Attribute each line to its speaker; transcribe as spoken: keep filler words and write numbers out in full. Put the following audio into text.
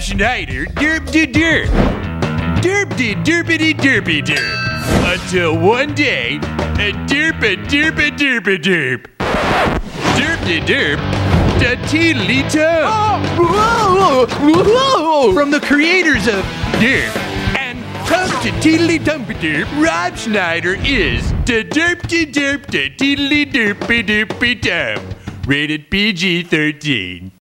Speaker 1: Schneider, derp de derp. Derp de derpity derpy derp. Until one day, a derp a derp a derp a derp. Derp de derp, da teedly tum. From the creators of Derp and Tum to Teedly Dumpy Derp, Rob Schneider is da derp de derp da teedly derpy derpy tum. Rated P G thirteen.